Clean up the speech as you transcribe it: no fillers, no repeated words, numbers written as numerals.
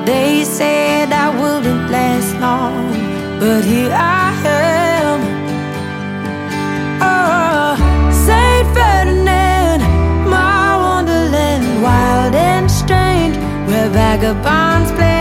They said I wouldn't last long, but here I am. Oh, Saint Ferdinand, my wonderland, wild and strange, where vagabonds play